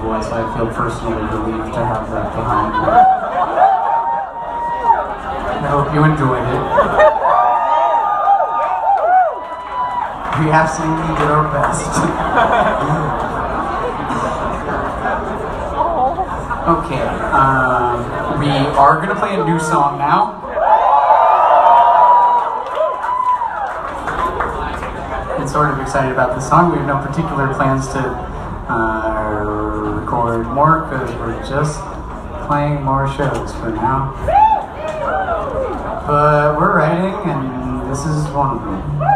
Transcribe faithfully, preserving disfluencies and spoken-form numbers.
was, so I feel personally relieved to have that behind me. I hope you enjoyed it. We absolutely did our best. Okay, um, we are going to play a new song now. I'm sort of excited about this song. We have no particular plans to uh, record more because we're just playing more shows for now. But we're writing, and this is one of them.